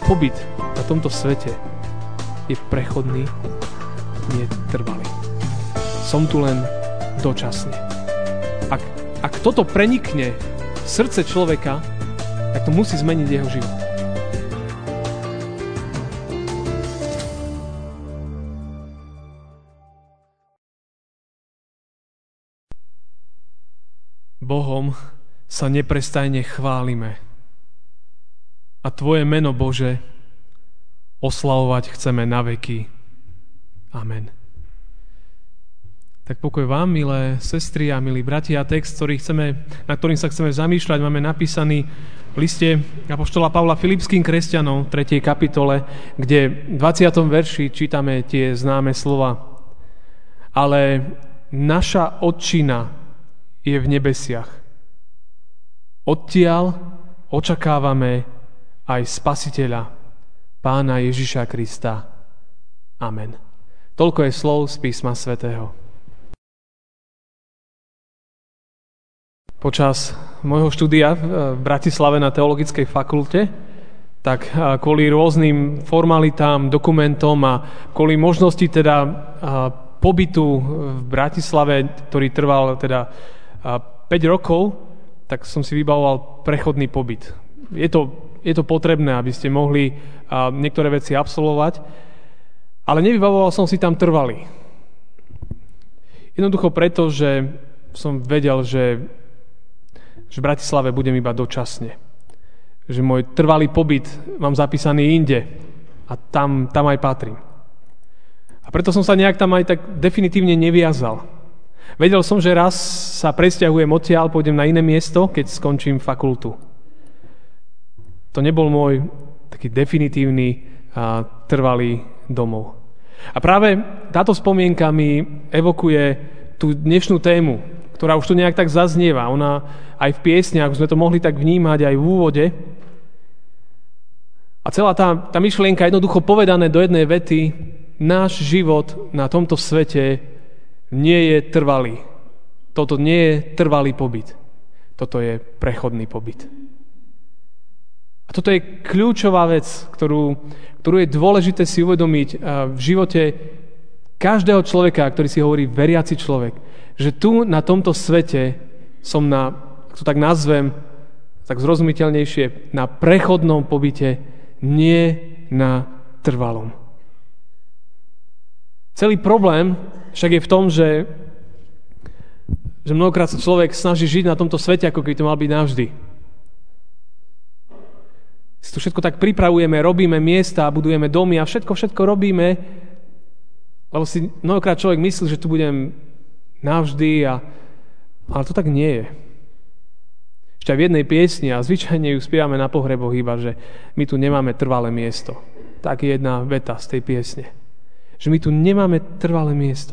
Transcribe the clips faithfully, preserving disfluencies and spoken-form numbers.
pobyt na tomto svete je prechodný, nie trvalý. Som tu len dočasne. Ak, ak toto prenikne v srdce človeka, tak to musí zmeniť jeho život. Bohom sa neprestajne chválime. A Tvoje meno, Bože, oslavovať chceme na veky. Amen. Tak pokoj vám, milé sestry a milí bratia. Text, ktorý chceme, na ktorým sa chceme zamýšľať, máme napísaný v liste apoštola Pavla Filipským kresťanom v tretej kapitole, kde v dvadsiatom verši čítame tie známe slova. Ale naša Otčina je v nebesiach. Odtiaľ očakávame aj Spasiteľa, Pána Ježiša Krista. Amen. Toľko je slov z písma svätého. Počas môjho štúdia v Bratislave na teologickej fakulte, tak kvôli rôznym formalitám, dokumentom a kvôli možnosti teda pobytu v Bratislave, ktorý trval teda päť rokov, tak som si vybavoval prechodný pobyt. Je to, je to potrebné, aby ste mohli niektoré veci absolvovať, ale nevybavoval som si tam trvalý. Jednoducho preto, že som vedel, že, že v Bratislave budem iba dočasne. Že môj trvalý pobyt mám zapísaný inde a tam, tam aj patrím. A preto som sa nejak tam aj tak definitívne neviazal. Vedel som, že raz sa presťahujem odtiaľ, pôjdem na iné miesto, keď skončím fakultu. To nebol môj taký definitívny a trvalý domov. A práve táto spomienka mi evokuje tú dnešnú tému, ktorá už tu nejak tak zaznieva. Ona aj v piesniach, už sme to mohli tak vnímať aj v úvode. A celá tá, tá myšlienka jednoducho povedané do jednej vety, náš život na tomto svete nie je trvalý. Toto nie je trvalý pobyt. Toto je prechodný pobyt. A toto je kľúčová vec, ktorú, ktorú je dôležité si uvedomiť v živote každého človeka, ktorý si hovorí veriaci človek, že tu na tomto svete som na, ak to tak nazvem, tak zrozumiteľnejšie, na prechodnom pobyte, nie na trvalom. Celý problém však je v tom, že, že mnohokrát sa človek snaží žiť na tomto svete, ako keby to mal byť navždy. Si to všetko tak pripravujeme, robíme miesta, budujeme domy a všetko, všetko robíme, lebo si mnohokrát človek myslí, že tu budem navždy, a, ale to tak nie je. Ešte aj v jednej piesni, a zvyčajne ju spievame na pohreboch iba, že my tu nemáme trvalé miesto. Tak je jedna veta z tej piesne. Že my tu nemáme trvalé miesto.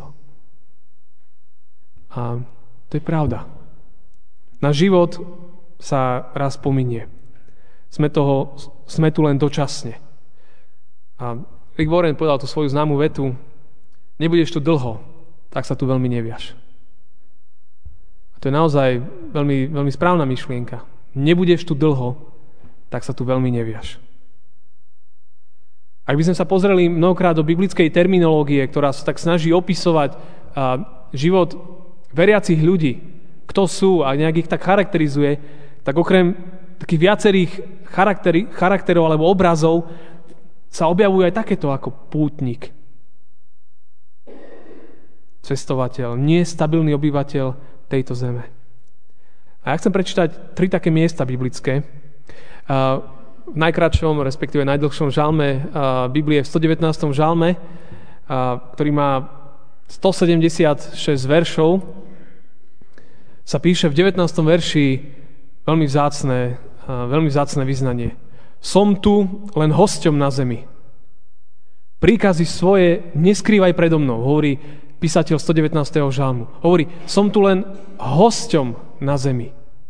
A to je pravda. Náš život sa raz pominie. Sme, toho, sme tu len dočasne. A Rick Warren povedal tú svoju známú vetu: nebudeš tu dlho, tak sa tu veľmi neviaš. A to je naozaj veľmi, veľmi správna myšlienka. Nebudeš tu dlho, tak sa tu veľmi neviaš. Ak by sme sa pozreli mnohokrát do biblickej terminológie, ktorá sa tak snaží opisovať život veriacich ľudí, kto sú a nejak ich tak charakterizuje, tak okrem takých viacerých charakteri, charakterov alebo obrazov sa objavujú aj takéto ako pútnik, cestovateľ, nestabilný obyvateľ tejto zeme. A ja chcem prečítať tri také miesta biblické. V najkratšom, respektíve najdlhšom žalme Biblie, v stodevätnástom žalme, ktorý má stosedemdesiatšesť veršov, sa píše v devätnástom verši veľmi vzácne, veľmi vzácne vyznanie. Som tu len hosťom na zemi. Príkazy svoje neskrývaj predo mnou, hovorí písateľ stodevätnásteho žalmu. Hovorí, som tu len hosťom na zemi.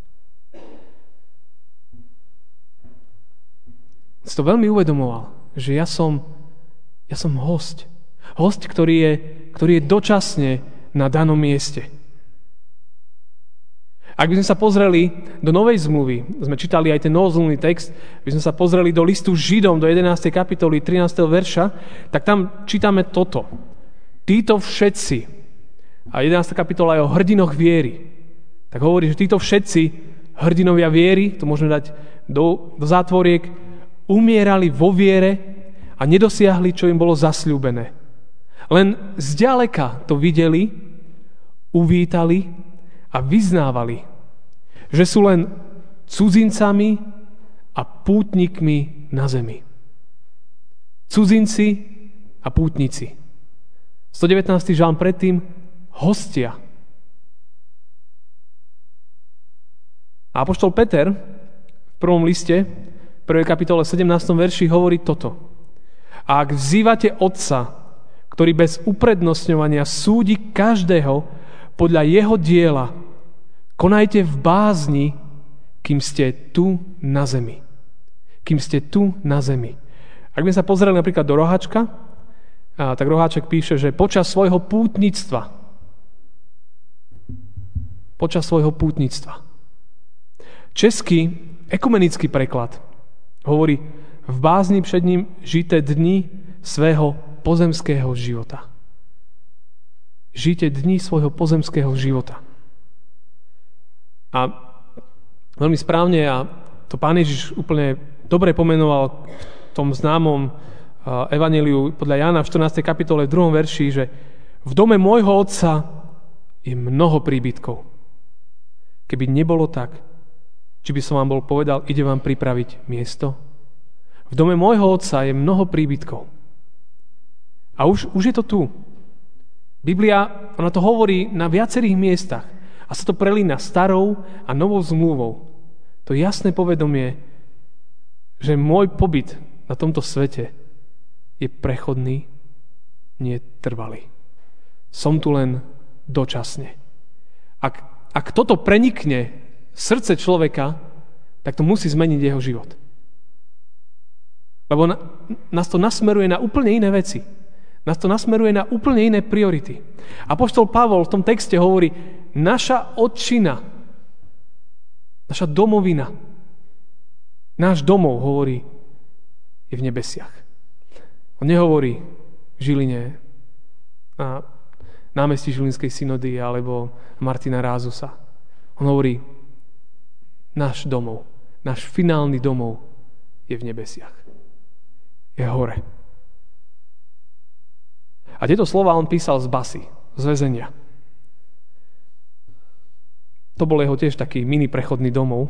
Si to veľmi uvedomoval, že ja som, ja som hosť. Hosť, ktorý je, ktorý je dočasne na danom mieste. Ak by sme sa pozreli do Novej zmluvy, sme čítali aj ten novozmluvný text, by sme sa pozreli do listu Židom, do jedenástej kapitoly, trinásteho verša, tak tam čítame toto. Títo všetci, a jedenásta kapitola je o hrdinoch viery, tak hovorí, že títo všetci hrdinovia viery, to môžeme dať do, do zátvoriek, umierali vo viere a nedosiahli, čo im bolo zasľúbené. Len zďaleka to videli, uvítali a vyznávali, že sú len cudzincami a pútnikmi na zemi. Cudzinci a pútnici. stodevätnásty žalm predtým, hostia. A apoštol Peter v prvom liste, v prvej kapitole sedemnástom verši hovorí toto. A ak vzývate Otca, ktorý bez uprednostňovania súdi každého podľa jeho diela, konajte v bázni, kým ste tu na zemi. Kým ste tu na zemi. Ak by sa pozreli napríklad do Roháčka, tak Roháček píše, že počas svojho pútnictva počas svojho pútnictva. Český ekumenický preklad hovorí v bázni před ním žijte dni svého pozemského života. Žijte dni svojho pozemského života. A veľmi správne, a to Pán Ježiš úplne dobre pomenoval v tom známom evanjeliu podľa Jána v štrnástej kapitole v druhom verši, že v dome môjho Otca je mnoho príbytkov. Keby nebolo tak, či by som vám bol povedal, ide vám pripraviť miesto? V dome môjho Otca je mnoho príbytkov. A už, už je to tu. Biblia, ona to hovorí na viacerých miestach a sa to prelína starou a novou zmluvou. To jasné povedomie, že môj pobyt na tomto svete je prechodný, nie trvalý. Som tu len dočasne. Ak, ak toto prenikne srdce človeka, tak to musí zmeniť jeho život. Lebo na, nás to nasmeruje na úplne iné veci. Nás to nasmeruje na úplne iné priority. Apoštol Pavol v tom texte hovorí, naša otčina, naša domovina, náš domov, hovorí, je v nebesiach. On nehovorí v Žiline, na námestí Žilinskej synody alebo Martina Rázusa. On hovorí, náš domov, náš finálny domov je v nebesiach. Je hore. A tieto slova on písal z basy, z väzenia. To bol jeho tiež taký mini prechodný domov,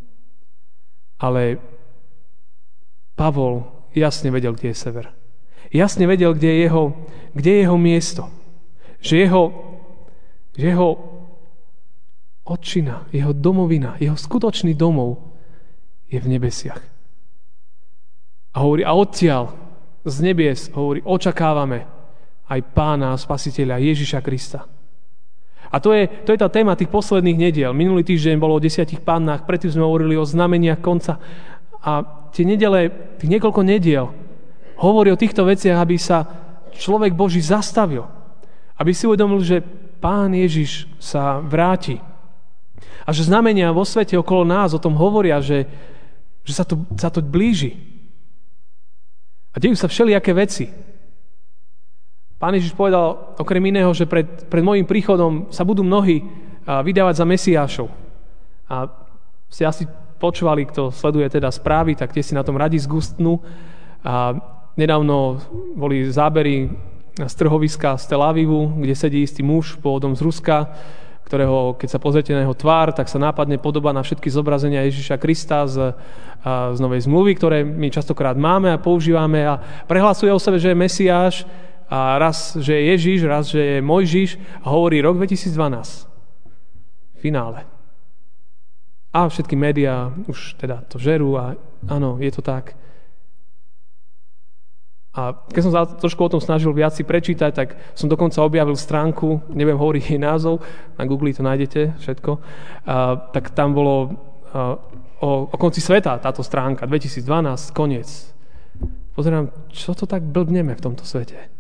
ale Pavol jasne vedel, kde je sever. Jasne vedel, kde je jeho, kde je jeho miesto. Že jeho, že jeho otčina, jeho domovina, jeho skutočný domov je v nebesiach. A hovorí, a odtiaľ z nebies, hovorí, očakávame aj Pána a Spasiteľa Ježiša Krista. A to je, to je tá téma tých posledných nediel. Minulý týždeň bolo o desiatich pannách, predtým sme hovorili o znameniach konca. A tie nedele, tých niekoľko nediel hovorí o týchto veciach, aby sa človek Boží zastavil. Aby si uvedomil, že Pán Ježiš sa vráti. A že znamenia vo svete okolo nás o tom hovoria, že, že sa, to, sa to blíži. A dejú sa všelijaké veci. Pán Ježiš povedal okrem iného, že pred, pred môjim príchodom sa budú mnohí vydávať za Mesiášov. A ste asi počúvali, kto sleduje teda správy, tak tie si na tom radi zgustnú. A nedávno boli zábery z trhoviska z Tel Avivu, kde sedí istý muž pôvodom z Ruska, ktorého, keď sa pozriete na jeho tvár, tak sa nápadne podobá na všetky zobrazenia Ježiša Krista z, z Novej zmluvy, ktoré my častokrát máme a používame a prehlasuje o sebe, že je Mesiáš, a raz, že je Ježiš, raz, že je Mojžiš a hovorí rok dvetisícdvanásť. Finále. A všetky médiá už teda to žerú a áno, je to tak. A keď som sa trošku o tom snažil viac si prečítať, tak som dokonca objavil stránku, neviem hovoriť jej názov, na Google to nájdete, všetko. A, tak tam bolo a, o, o konci sveta táto stránka, dvetisícdvanásť, koniec. Pozerám, čo to tak blbneme v tomto svete.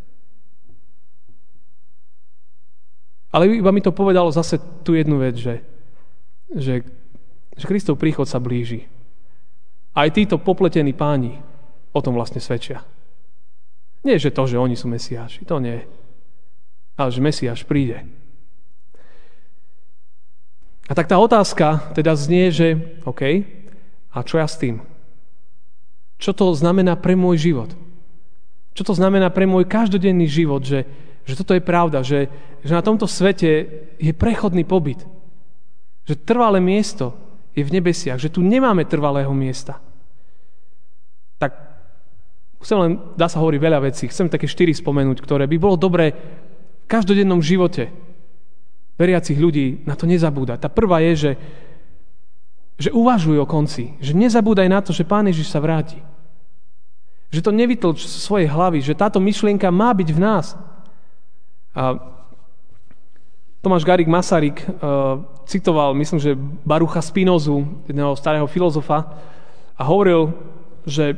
Ale iba mi to povedalo zase tú jednu vec, že, že, že Kristov príchod sa blíži. Aj títo popletení páni o tom vlastne svedčia. Nie, že to, že oni sú Mesiáši, to nie. Ale že Mesiáš príde. A tak tá otázka teda znie, že OK, a čo ja s tým? Čo to znamená pre môj život? Čo to znamená pre môj každodenný život, že, že toto je pravda, že, že na tomto svete je prechodný pobyt. Že trvalé miesto je v nebesiach, že tu nemáme trvalého miesta. Tak chcem len, dá sa hovoriť veľa vecí, chcem také štyri spomenúť, ktoré by bolo dobré v každodennom živote veriacich ľudí na to nezabúdať. Tá prvá je, že, že uvažuj o konci, že nezabúdaj na to, že Pán Ježiš sa vráti. Že to nevytlč z svojej hlavy, že táto myšlienka má byť v nás. A Tomáš Garrigue Masaryk uh, citoval, myslím, že Barucha Spinozu, jedného starého filozofa, a hovoril, že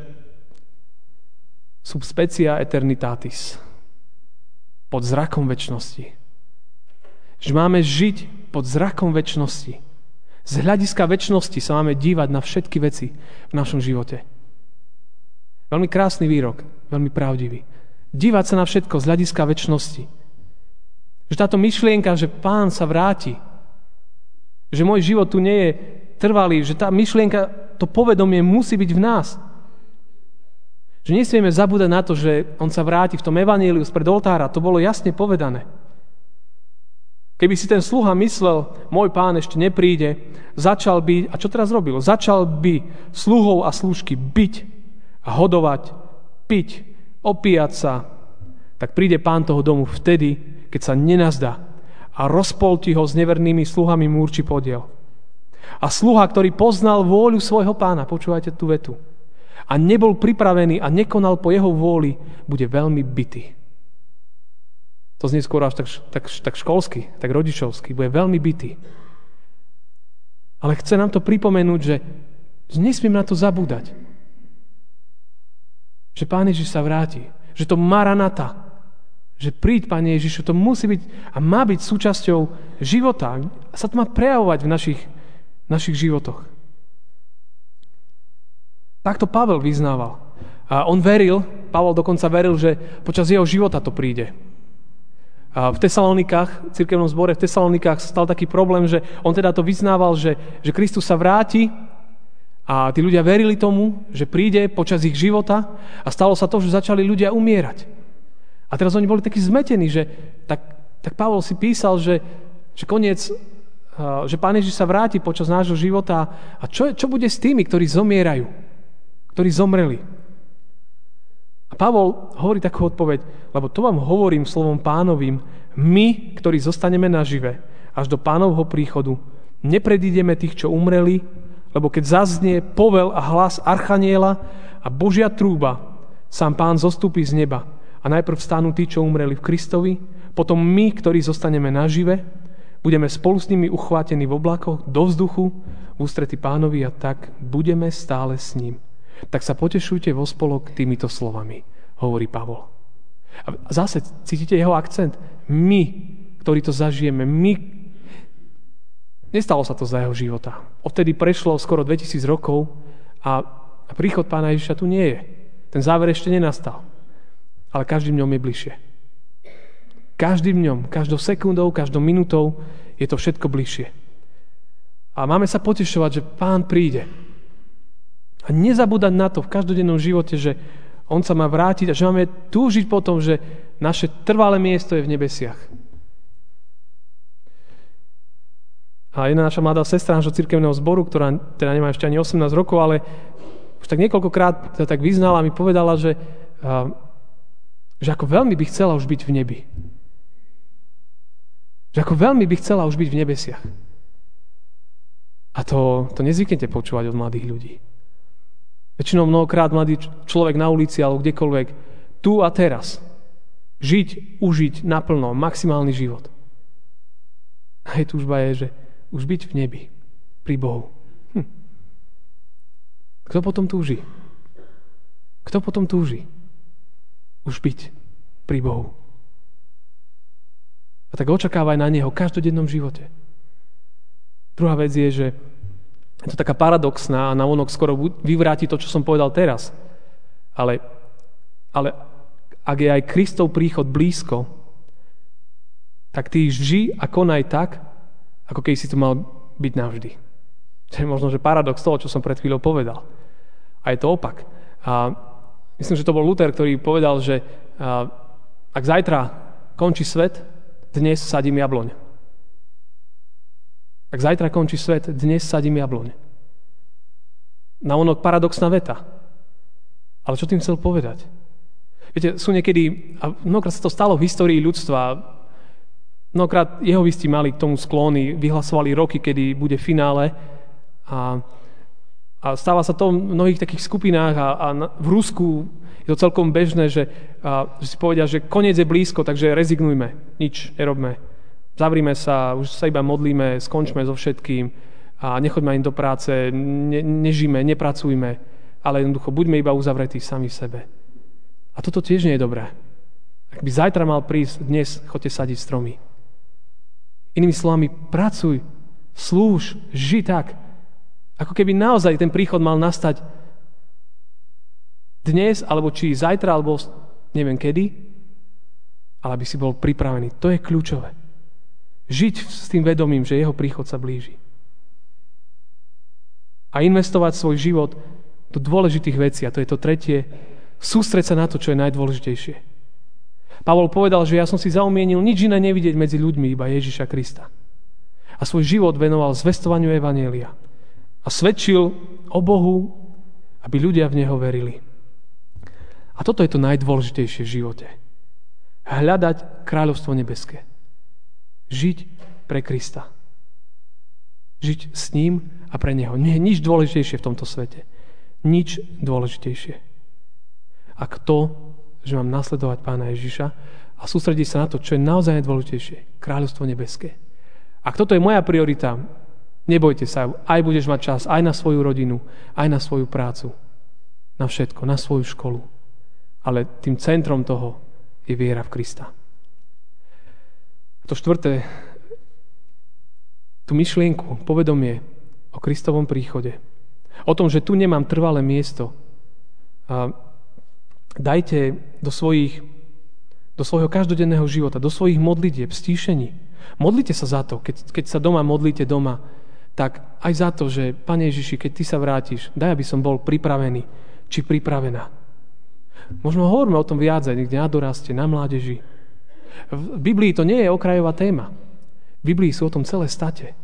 sub specia eternitatis, pod zrakom večnosti. Že máme žiť pod zrakom večnosti. Z hľadiska večnosti sa máme dívať na všetky veci v našom živote. Veľmi krásny výrok, veľmi pravdivý. Dívať sa na všetko z hľadiska večnosti. Že táto myšlienka, že Pán sa vráti, že môj život tu nie je trvalý, že tá myšlienka, to povedomie musí byť v nás. Že nesmieme zabúdať na to, že on sa vráti v tom evanjeliu spred oltára. To bolo jasne povedané. Keby si ten sluha myslel, môj Pán ešte nepríde, začal by, a čo teraz robil? Začal by sluhov a služky byť a hodovať, piť, opíjať sa, tak príde Pán toho domu vtedy, keď sa nenazdá a rozpolti ho s nevernými sluhami múrči podiel. A sluha, ktorý poznal vôľu svojho pána, počúvajte tú vetu, a nebol pripravený a nekonal po jeho vôli, bude veľmi bitý. To znie skôr až tak, tak, tak školsky, tak rodičovsky, bude veľmi bitý. Ale chce nám to pripomenúť, že nesmiem na to zabúdať. Že Pán Ježiš sa vráti, že to Maranata, že príď, Pane Ježišu, to musí byť a má byť súčasťou života. A sa to má prejavovať v našich, našich životoch. Takto Pavel vyznával. A on veril, Pavel dokonca veril, že počas jeho života to príde. A v Tesalonikách, v cirkevnom zbore v Tesalonikách stal taký problém, že on teda to vyznával, že, že Kristus sa vráti a tí ľudia verili tomu, že príde počas ich života a stalo sa to, že začali ľudia umierať. A teraz oni boli takí zmetení, že tak, tak Pavol si písal, že, že koniec, že Pán Ježiš sa vráti počas nášho života a čo, čo bude s tými, ktorí zomierajú, ktorí zomreli. A Pavol hovorí takú odpoveď, lebo to vám hovorím slovom Pánovým, my, ktorí zostaneme nažive až do Pánovho príchodu, nepredídeme tých, čo umreli, lebo keď zaznie povel a hlas archaniela a Božia trúba, sám Pán zostúpi z neba. A najprv vstanú tí, čo umreli v Kristovi, potom my, ktorí zostaneme nažive, budeme spolu s nimi uchvátení v oblakoch do vzduchu v ústrety Pánovi a tak budeme stále s ním. Tak sa potešujte vo spolok týmito slovami, hovorí Pavol. A zase cítite jeho akcent? My, ktorí to zažijeme, my. Nestalo sa to za jeho života. Odtedy prešlo skoro dvetisíc rokov a príchod Pána Ježiša tu nie je. Ten záver ešte nenastal. Ale každým dňom je bližšie. Každým dňom, každou sekundou, každou minútou je to všetko bližšie. A máme sa potešovať, že Pán príde. A nezabúdať na to v každodennom živote, že on sa má vrátiť a že máme túžiť po tom, že naše trvalé miesto je v nebesiach. A jedna naša mladá sestra nášho cirkevného zboru, ktorá teda nemá ešte ani osemnásť rokov, ale už tak niekoľkokrát tak vyznala a mi povedala, že že ako veľmi by chcela už byť v nebi. Že ako veľmi by chcela už byť v nebesiach. A to, to nezvyknete počúvať od mladých ľudí. Väčšinou mnohokrát mladý človek na ulici alebo kdekoľvek tu a teraz žiť, užiť naplno, maximálny život. A jej túžba je, že už byť v nebi, pri Bohu. Hm. Kto potom túži? Kto potom túži? Už byť pri Bohu. A tak očakávaj na Neho v každodennom živote. Druhá vec je, že je to taká paradoxná a navonok skoro vyvráti to, čo som povedal teraz. Ale, ale ak je aj Kristov príchod blízko, tak ty ži a konaj tak, ako keby si to mal byť navždy. To je možno, že paradox toho, čo som pred chvíľou povedal. A je to opak. A myslím, že to bol Luther, ktorý povedal, že ak zajtra končí svet, dnes sadím jabloň. Ak zajtra končí svet, dnes sadím jabloň. Navonok paradoxná veta. Ale čo tým chcel povedať? Viete, sú niekedy, a mnohokrát sa to stalo v histórii ľudstva, mnohokrát jehovisti mali k tomu sklony, vyhlasovali roky, kedy bude finále a, a stáva sa to v mnohých takých skupinách a, a v Rusku je to celkom bežné, že, a, že si povedia, že koniec je blízko, takže rezignujme, nič nerobme. Zavrime sa, už sa iba modlíme, skončme so všetkým a nechoďme im do práce, ne, nežíme, nepracujme, ale jednoducho buďme iba uzavretí sami v sebe. A toto tiež nie je dobré. Ak by zajtra mal prísť, dnes choďte sadiť stromy. Inými slovami, pracuj, slúž, ži tak, ako keby naozaj ten príchod mal nastať dnes, alebo či zajtra, alebo neviem kedy, ale aby si bol pripravený. To je kľúčové. Žiť s tým vedomím, že jeho príchod sa blíži. A investovať svoj život do dôležitých vecí, a to je to tretie, sústreť sa na to, čo je najdôležitejšie. Pavol povedal, že ja som si zaumienil nič iné nevidieť medzi ľuďmi, iba Ježiša Krista. A svoj život venoval zvestovaniu evanjelia. A svedčil o Bohu, aby ľudia v Neho verili. A toto je to najdôležitejšie v živote. Hľadať kráľovstvo nebeské. Žiť pre Krista. Žiť s ním a pre Neho. Nie je nič dôležitejšie v tomto svete. Nič dôležitejšie. Ako to, že mám nasledovať Pána Ježiša a sústrediť sa na to, čo je naozaj najdôležitejšie. Kráľovstvo nebeské. Ak toto je moja priorita, nebojte sa, aj budeš mať čas aj na svoju rodinu, aj na svoju prácu. Na všetko, na svoju školu. Ale tým centrom toho je viera v Krista. A to štvrté, tú myšlienku, povedomie o Kristovom príchode. O tom, že tu nemám trvalé miesto. A dajte do svojich, do svojho každodenného života, do svojich modlitieb, stíšení. Modlite sa za to, keď, keď sa doma modlíte doma, tak aj za to, že Pane Ježiši, keď Ty sa vrátiš, daj, aby som bol pripravený, či pripravená. Možno hovoríme o tom viac aj niekde na doraste, na mládeži. V Biblii to nie je okrajová téma. V Biblii sú o tom celé state.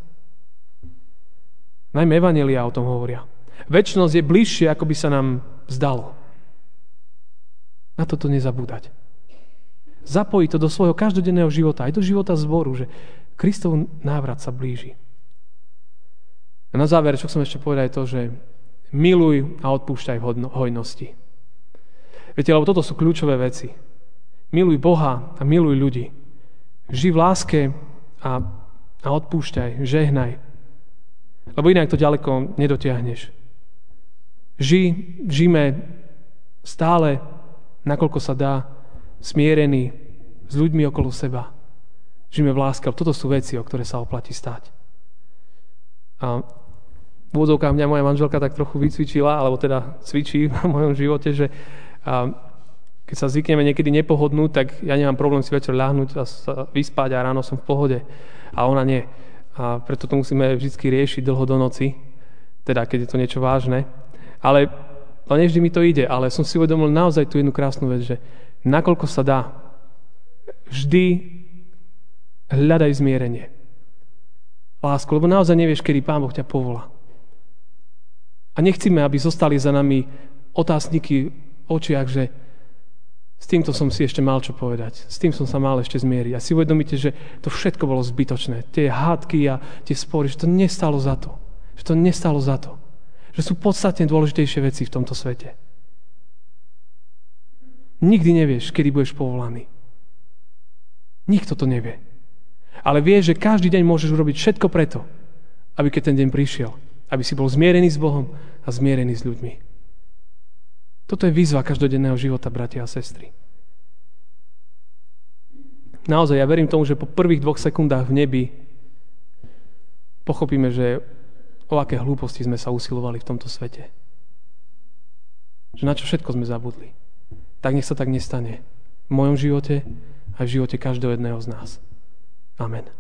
Najmä evanjelia o tom hovoria. Večnosť je bližšie, ako by sa nám zdalo. Na toto nezabúdať. Zapojiť to do svojho každodenného života, aj do života zboru, že Kristov návrat sa blíži. A na záver, čo chcem ešte povedať, je to, že miluj a odpúšťaj v hojnosti. Viete, lebo toto sú kľúčové veci. Miluj Boha a miluj ľudí. Ži v láske a, a odpúšťaj, žehnaj. Lebo inak to ďaleko nedotiahneš. Ži, žime stále, nakoľko sa dá, smierený s ľuďmi okolo seba. Žijeme v láske. Toto sú veci, o ktoré sa oplatí stáť. A v úvodzovkách mňa moja manželka tak trochu vycvičila, alebo teda cvičí v mojom živote, že a keď sa zvykneme niekedy nepohodnúť, tak ja nemám problém si večer ľahnúť a sa vyspať a ráno som v pohode. A ona nie. A preto to musíme vždy riešiť dlho do noci, teda keď je to niečo vážne. Ale no nevždy mi to ide, ale som si uvedomil naozaj tú jednu krásnu vec, že nakoľko sa dá, vždy hľadaj zmierenie. Lásku, lebo naozaj nevieš, kedy Pán Boh ťa povolá. A nechcíme, aby zostali za nami otázniky v očiach, že s týmto som si ešte mal čo povedať. S tým som sa mal ešte zmieriť. A si uvedomíte, že to všetko bolo zbytočné. Tie hádky a tie spory, že to nestalo za to. Že to nestalo za to. Že sú podstatne dôležitejšie veci v tomto svete. Nikdy nevieš, kedy budeš povolaný. Nikto to nevie. Ale vieš, že každý deň môžeš urobiť všetko preto, aby keď ten deň prišiel, aby si bol zmierený s Bohom a zmierený s ľuďmi. Toto je výzva každodenného života, bratia a sestry. Naozaj, ja verím tomu, že po prvých dvoch sekundách v nebi pochopíme, že o aké hlúposti sme sa usilovali v tomto svete. Že na čo všetko sme zabudli. Tak nech sa tak nestane v mojom živote a v živote každého jedného z nás. Amen.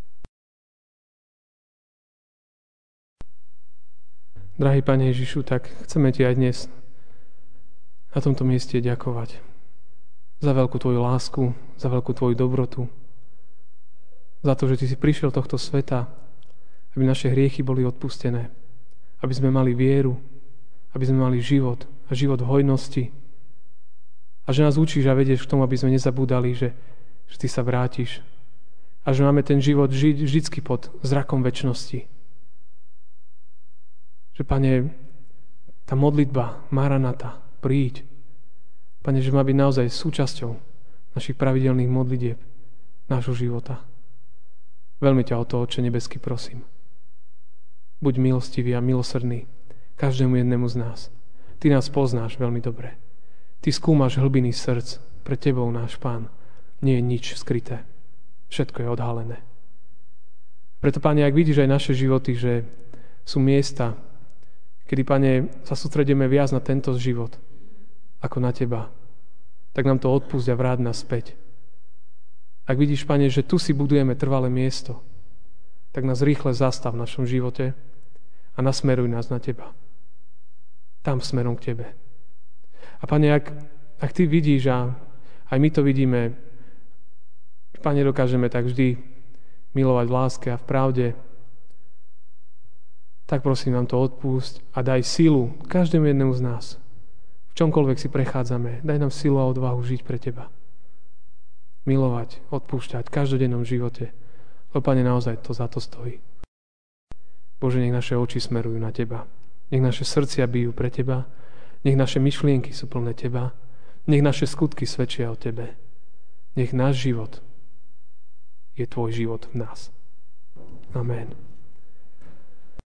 Drahý Pane Ježišu, tak chceme Ti aj dnes na tomto mieste ďakovať za veľkú Tvoju lásku, za veľkú Tvoju dobrotu, za to, že Ty si prišiel tohto sveta, aby naše hriechy boli odpustené, aby sme mali vieru, aby sme mali život a život v hojnosti a že nás učíš a vedieš k tomu, aby sme nezabúdali, že, že Ty sa vrátiš a že máme ten život žiť vždycky pod zrakom večnosti. Že, Pane, tá modlitba Maranata, príď, Pane, že má byť naozaj súčasťou našich pravidelných modlitieb, nášho života. Veľmi ťa o to, Otče nebeský, prosím. Buď milostivý a milosrdný každému jednému z nás. Ty nás poznáš veľmi dobre. Ty skúmaš hlbiny srdc. Pred Tebou, náš Pán, nie je nič skryté. Všetko je odhalené. Preto, Pane, ak vidíš aj naše životy, že sú miesta, kedy, Pane, sa sústredíme viac na tento život, ako na Teba, tak nám to odpusť a vráť nás späť. Ak vidíš, Pane, že tu si budujeme trvalé miesto, tak nás rýchle zastav v našom živote a nasmeruj nás na Teba. Tam smerom k Tebe. A Pane, ak, ak Ty vidíš a aj my to vidíme, Pane, dokážeme tak vždy milovať v láske a v pravde, tak prosím, nám to odpúšť a daj silu každému jednému z nás. V čomkoľvek si prechádzame, daj nám silu a odvahu žiť pre Teba. Milovať, odpúšťať v každodennom živote. Lebo, Pane, naozaj to za to stojí. Bože, nech naše oči smerujú na Teba. Nech naše srdcia bijú pre Teba. Nech naše myšlienky sú plné Teba. Nech naše skutky svedčia o Tebe. Nech náš život je Tvoj život v nás. Amen.